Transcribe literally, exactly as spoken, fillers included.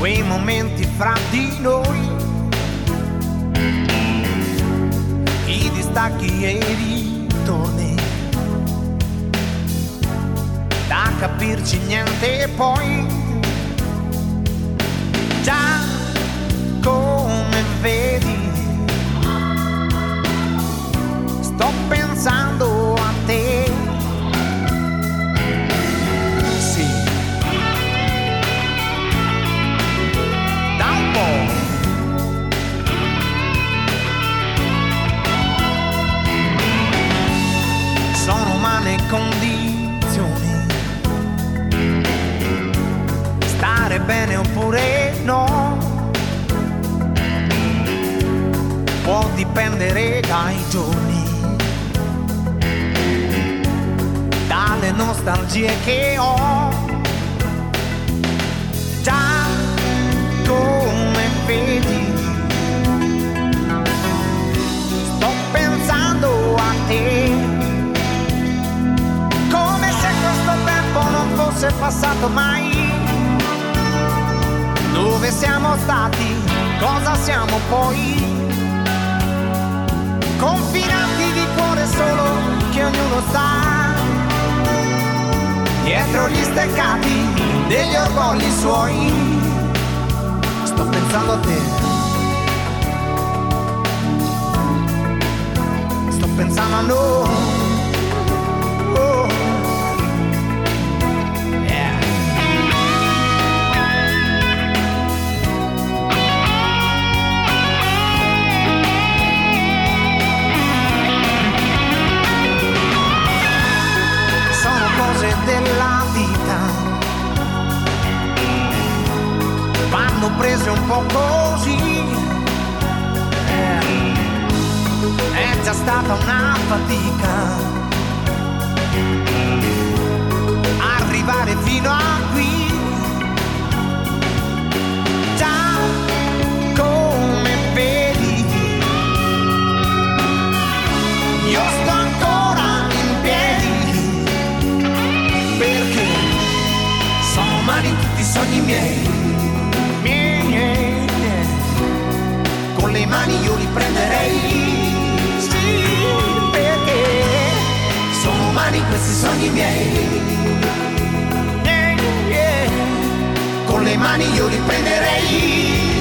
quei momenti fra di noi, i distacchi e i ritorni, da capirci niente poi. Già come vedi sto pensando a te. Sì, da un po'. Sono umane condizioni, stare bene oppure no, può dipendere dai giorni, dalle nostalgie che ho. Già come vedi sto pensando a te, come se questo tempo non fosse passato mai. Dove siamo stati, cosa siamo poi? Confinati di cuore solo che ognuno sta dietro gli steccati degli orgogli suoi. Sto pensando a te, sto pensando a noi. Oh. Yeah. Sono cose della vita, vanno prese un po' così. Eh, è già stata una fatica arrivare fino a qui. Già come vedi io sto ancora in piedi, perché sono umani tutti i sogni miei. Con le mani io li prenderei, sì, perché sono umani questi sogni miei. Yeah, yeah. Con le mani io li prenderei.